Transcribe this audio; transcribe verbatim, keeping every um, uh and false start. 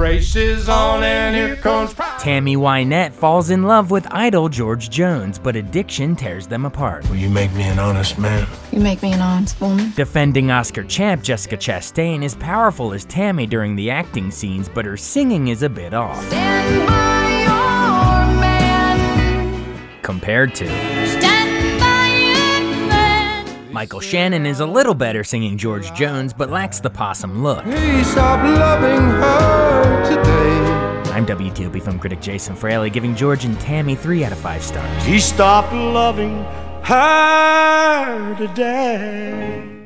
race is on and here comes pride. Tammy Wynette falls in love with idol George Jones, but addiction tears them apart. Will you make me an honest man? You make me an honest woman. Defending Oscar champ Jessica Chastain is powerful as Tammy during the acting scenes, but her singing is a bit off. Stand by your man. Compared to Stand by your man. Michael Shannon is a little better singing George Jones, but lacks the possum look. Please stop loving her today. I'm W T O P film critic Jason Fraley, giving George and Tammy three out of five stars. He stopped loving her today.